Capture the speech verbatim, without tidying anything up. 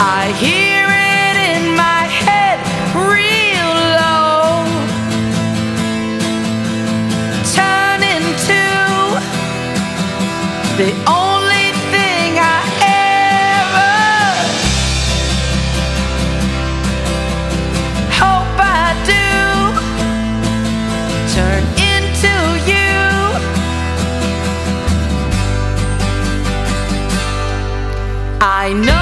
I hear it in my head real low, turn into the only thing I ever hope I do, turn into you. I know